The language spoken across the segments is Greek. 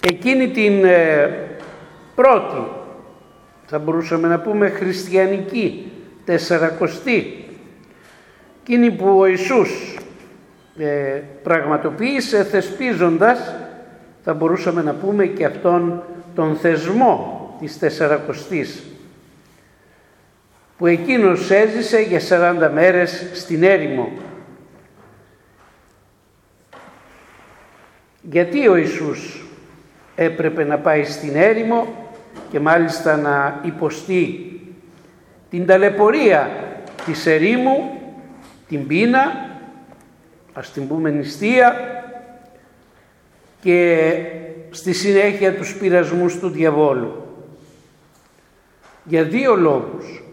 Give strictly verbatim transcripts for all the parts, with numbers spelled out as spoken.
εκείνη την ε, πρώτη, θα μπορούσαμε να πούμε χριστιανική τεσσαρακοστή, εκείνη που ο Ιησούς ε, πραγματοποίησε θεσπίζοντας, θα μπορούσαμε να πούμε, και αυτόν τον θεσμό της τεσσαρακοστής, που εκείνος έζησε για σαράντα μέρες στην έρημο. Γιατί ο Ιησούς έπρεπε να πάει στην έρημο και μάλιστα να υποστεί την ταλαιπωρία της ερήμου, την πείνα, ας την πούμε νηστεία, και στη συνέχεια τους πειρασμούς του διαβόλου? Για δύο λόγους.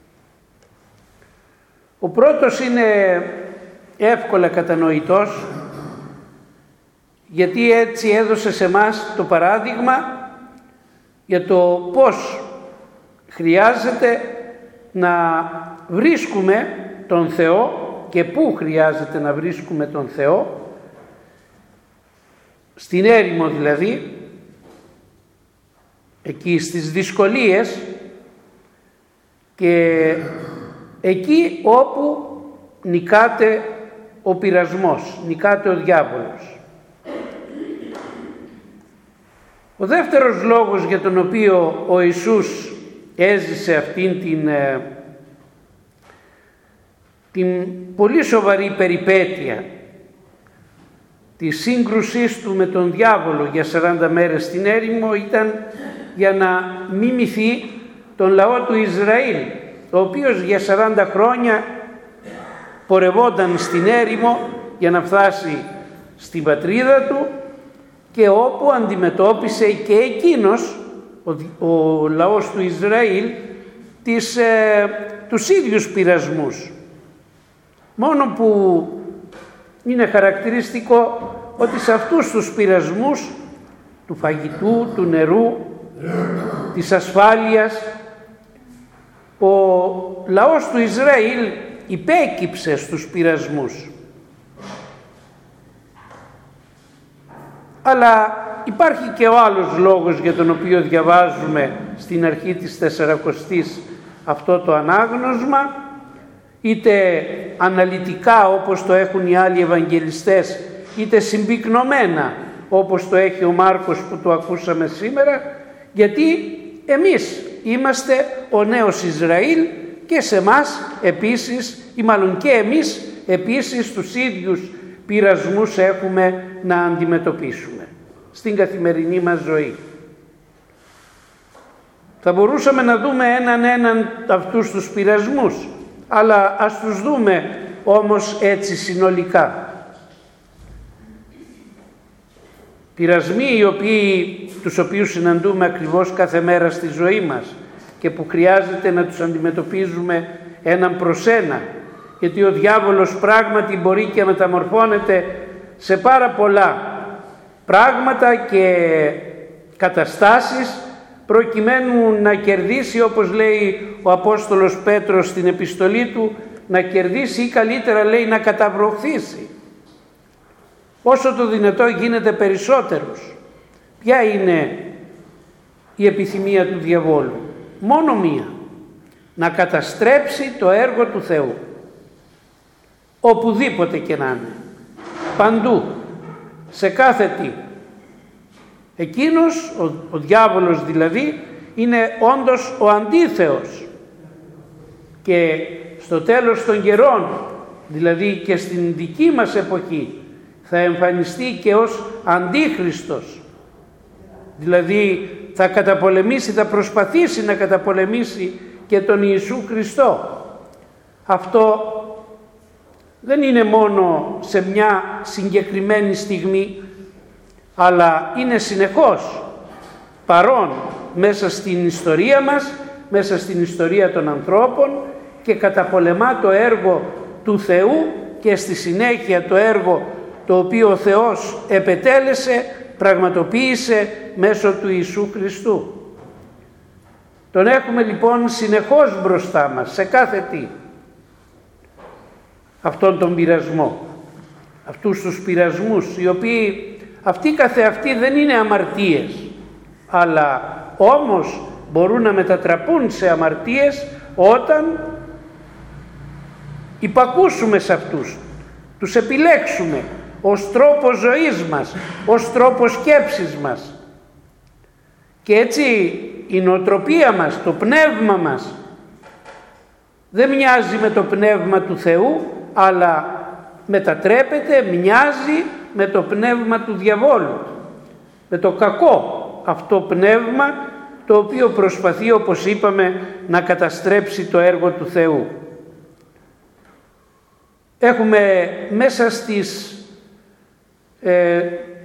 Ο πρώτος είναι εύκολα κατανοητός, γιατί έτσι έδωσε σε μας το παράδειγμα για το πώς χρειάζεται να βρίσκουμε τον Θεό και πού χρειάζεται να βρίσκουμε τον Θεό, στην έρημο δηλαδή, εκεί στις δυσκολίες και εκεί όπου νικάται ο πειρασμός, νικάται ο διάβολος. Ο δεύτερος λόγος για τον οποίο ο Ιησούς έζησε αυτήν την, την πολύ σοβαρή περιπέτεια της σύγκρουσής του με τον διάβολο για σαράντα μέρες στην έρημο ήταν για να μιμηθεί τον λαό του Ισραήλ, ο οποίος για σαράντα χρόνια πορευόταν στην έρημο για να φτάσει στην πατρίδα του και όπου αντιμετώπισε και εκείνος, ο, ο λαός του Ισραήλ, τις, ε, τους ίδιους πειρασμούς. Μόνο που είναι χαρακτηριστικό ότι σε αυτούς τους πειρασμούς του φαγητού, του νερού, της ασφάλειας, ο λαός του Ισραήλ υπέκυψε στους πειρασμούς. Αλλά υπάρχει και ο άλλος λόγος για τον οποίο διαβάζουμε στην αρχή της τεσσαρακοστής αυτό το ανάγνωσμα, είτε αναλυτικά όπως το έχουν οι άλλοι Ευαγγελιστές, είτε συμπυκνωμένα όπως το έχει ο Μάρκος που το ακούσαμε σήμερα, γιατί εμείς είμαστε ο νέος Ισραήλ και σε μας επίσης, ή μάλλον και εμείς επίσης, τους ίδιους πειρασμούς έχουμε να αντιμετωπίσουμε στην καθημερινή μας ζωή. Θα μπορούσαμε να δούμε έναν έναν αυτούς τους πειρασμούς, αλλά ας τους δούμε όμως έτσι συνολικά. Πειρασμοί οι οποίοι, τους οποίους συναντούμε ακριβώς κάθε μέρα στη ζωή μας και που χρειάζεται να τους αντιμετωπίζουμε έναν προς ένα, γιατί ο διάβολος πράγματι μπορεί και μεταμορφώνεται σε πάρα πολλά πράγματα και καταστάσεις προκειμένου να κερδίσει, όπως λέει ο Απόστολος Πέτρος στην επιστολή του, να κερδίσει ή καλύτερα λέει να καταβροχθήσει όσο το δυνατό γίνεται περισσότερους. Ποια είναι η επιθυμία του διαβόλου? Μόνο μία, να καταστρέψει το έργο του Θεού, οπουδήποτε και να είναι, παντού, σε κάθε τι. Εκείνος, ο, ο διάβολος δηλαδή, είναι όντως ο αντίθεος και στο τέλος των καιρών, δηλαδή και στην δική μας εποχή, θα εμφανιστεί και ως αντίχριστος, δηλαδή θα καταπολεμήσει, θα προσπαθήσει να καταπολεμήσει και τον Ιησού Χριστό. Αυτό δεν είναι μόνο σε μια συγκεκριμένη στιγμή, αλλά είναι συνεχώς παρόν μέσα στην ιστορία μας, μέσα στην ιστορία των ανθρώπων και καταπολεμά το έργο του Θεού και στη συνέχεια το έργο το οποίο ο Θεός επετέλεσε, πραγματοποίησε μέσω του Ιησού Χριστού. Τον έχουμε λοιπόν συνεχώς μπροστά μας, σε κάθε τι. Αυτόν τον πειρασμό, αυτούς τους πειρασμούς οι οποίοι αυτοί καθεαυτοί δεν είναι αμαρτίες, αλλά όμως μπορούν να μετατραπούν σε αμαρτίες όταν υπακούσουμε σε αυτούς, τους επιλέξουμε ως τρόπο ζωής μας, ως τρόπο σκέψης μας. Και έτσι η νοοτροπία μας, το πνεύμα μας δεν μοιάζει με το πνεύμα του Θεού, αλλά μετατρέπεται, μοιάζει με το πνεύμα του διαβόλου, με το κακό αυτό πνεύμα, το οποίο προσπαθεί, όπως είπαμε, να καταστρέψει το έργο του Θεού. Έχουμε μέσα στις, ε,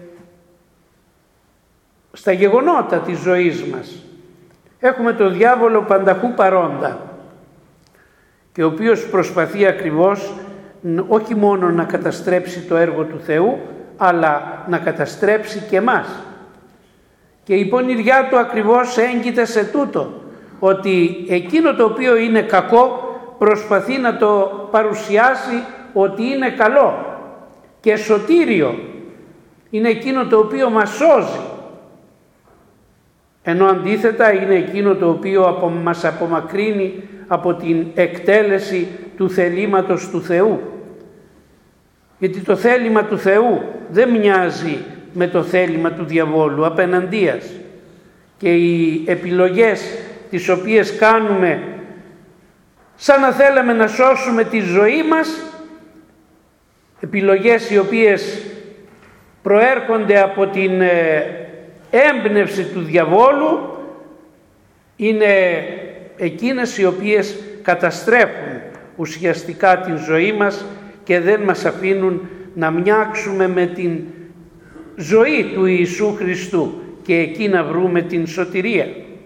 στα γεγονότα της ζωής μας, έχουμε το διάβολο πανταχού παρόντα, και ο οποίος προσπαθεί ακριβώς όχι μόνο να καταστρέψει το έργο του Θεού, αλλά να καταστρέψει και μας. Και η πονηριά του ακριβώς έγκυται σε τούτο, ότι εκείνο το οποίο είναι κακό προσπαθεί να το παρουσιάσει ότι είναι καλό και σωτήριο, είναι εκείνο το οποίο μας σώζει, ενώ αντίθετα είναι εκείνο το οποίο μας απομακρύνει από την εκτέλεση του θελήματος του Θεού. Γιατί το θέλημα του Θεού δεν μοιάζει με το θέλημα του διαβόλου, απέναντίας. Και οι επιλογές τις οποίες κάνουμε σαν να θέλαμε να σώσουμε τη ζωή μας, επιλογές οι οποίες προέρχονται από την έμπνευση του διαβόλου, είναι εκείνες οι οποίες καταστρέφουν ουσιαστικά την ζωή μας και δεν μας αφήνουν να μοιάξουμε με την ζωή του Ιησού Χριστού και εκεί να βρούμε την σωτηρία.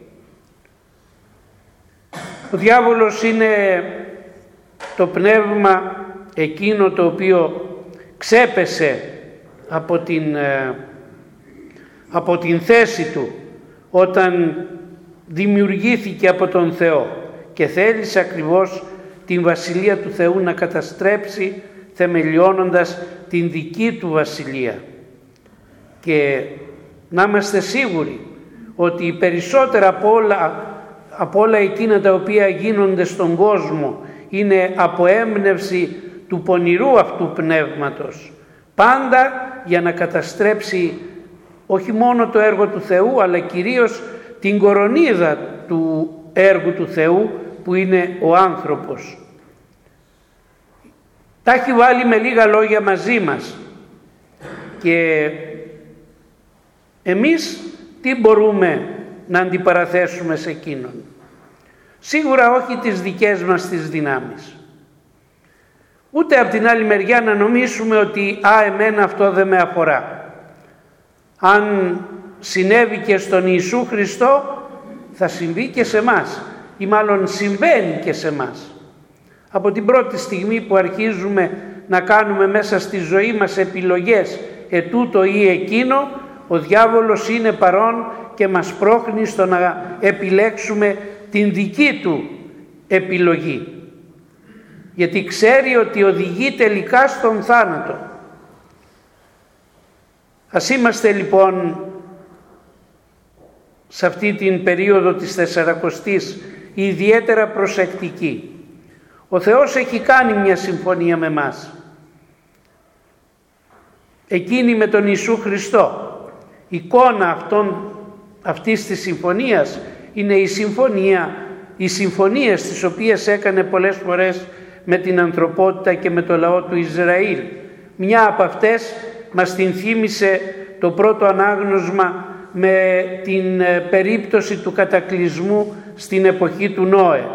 Ο διάβολος είναι το πνεύμα εκείνο το οποίο ξέπεσε από την, από την θέση του όταν δημιουργήθηκε από τον Θεό και θέλησε ακριβώς την βασιλεία του Θεού να καταστρέψει, θεμελιώνοντας την δική του βασιλεία. Και να είμαστε σίγουροι ότι περισσότερα από όλα, από όλα εκείνα τα οποία γίνονται στον κόσμο είναι από έμπνευση του πονηρού αυτού πνεύματος, πάντα για να καταστρέψει όχι μόνο το έργο του Θεού, αλλά κυρίως την κορονίδα του έργου του Θεού, που είναι ο άνθρωπος. Τα έχει βάλει με λίγα λόγια μαζί μας και εμείς τι μπορούμε να αντιπαραθέσουμε σε εκείνον? Σίγουρα όχι τις δικές μας τις δυνάμεις. Ούτε από την άλλη μεριά να νομίσουμε ότι «Α, εμένα αυτό δεν με αφορά». Αν συνέβη και στον Ιησού Χριστό, θα συμβεί και σε μας, ή μάλλον συμβαίνει και σε μας. Από την πρώτη στιγμή που αρχίζουμε να κάνουμε μέσα στη ζωή μας επιλογές ετούτο ή εκείνο, ο διάβολος είναι παρόν και μας πρόχνει στο να επιλέξουμε την δική του επιλογή. Γιατί ξέρει ότι οδηγεί τελικά στον θάνατο. Ας είμαστε λοιπόν σε αυτή την περίοδο της Τεσσαρακοστής ιδιαίτερα προσεκτικοί. Ο Θεός έχει κάνει μια συμφωνία με μας. Εκείνη με τον Ιησού Χριστό. Η εικόνα αυτών, αυτής της συμφωνίας είναι η συμφωνία, οι συμφωνίες τις οποίες έκανε πολλές φορές με την ανθρωπότητα και με το λαό του Ισραήλ. Μια από αυτές μας την θύμισε το πρώτο ανάγνωσμα με την περίπτωση του κατακλυσμού στην εποχή του Νόε.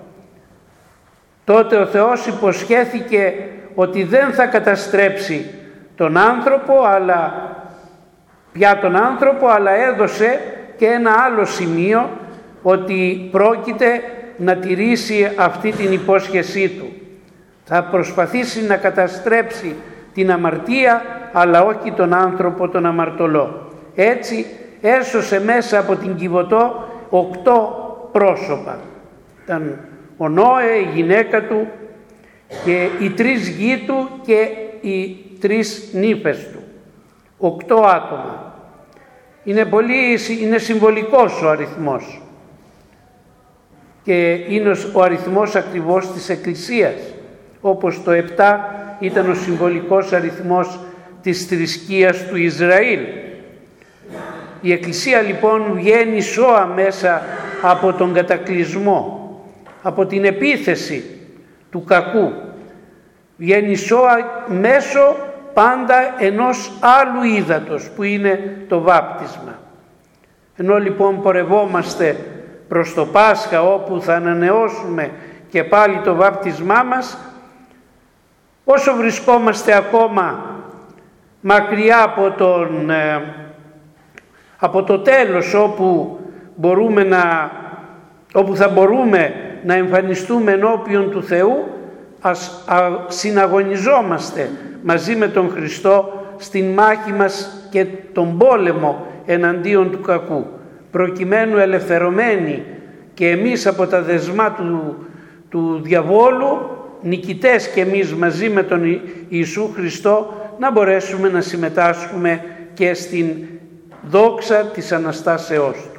Τότε ο Θεός υποσχέθηκε ότι δεν θα καταστρέψει τον άνθρωπο, αλλά πια τον άνθρωπο, αλλά έδωσε και ένα άλλο σημείο, ότι πρόκειται να τηρήσει αυτή την υπόσχεσή του. Θα προσπαθήσει να καταστρέψει την αμαρτία, αλλά όχι τον άνθρωπο τον αμαρτωλό. Έτσι έσωσε μέσα από την Κιβωτό οκτώ πρόσωπα. Ήταν ο Νόε, η γυναίκα του και οι τρεις γη του και οι τρεις νύφες του. οκτώ άτομα. Είναι, πολύ, είναι συμβολικός ο αριθμός και είναι ο αριθμός ακριβώς της Εκκλησίας, όπως το επτά ήταν ο συμβολικός αριθμός της θρησκείας του Ισραήλ. Η Εκκλησία λοιπόν βγαίνει σώα μέσα από τον κατακλυσμό, από την επίθεση του κακού. Βγαίνει σώα μέσω πάντα ενός άλλου ύδατος που είναι το βάπτισμα. Ενώ λοιπόν πορευόμαστε προς το Πάσχα, όπου θα ανανεώσουμε και πάλι το βάπτισμά μας, όσο βρισκόμαστε ακόμα μακριά από, τον, από το τέλος, όπου, μπορούμε να, όπου θα μπορούμε να εμφανιστούμε ενώπιον του Θεού, ας α, συναγωνιζόμαστε μαζί με τον Χριστό στην μάχη μας και τον πόλεμο εναντίον του κακού, προκειμένου ελευθερωμένοι και εμείς από τα δεσμά του, του διαβόλου, νικητές και εμείς μαζί με τον Ιησού Χριστό, να μπορέσουμε να συμμετάσχουμε και στην δόξα της Αναστάσεώς του.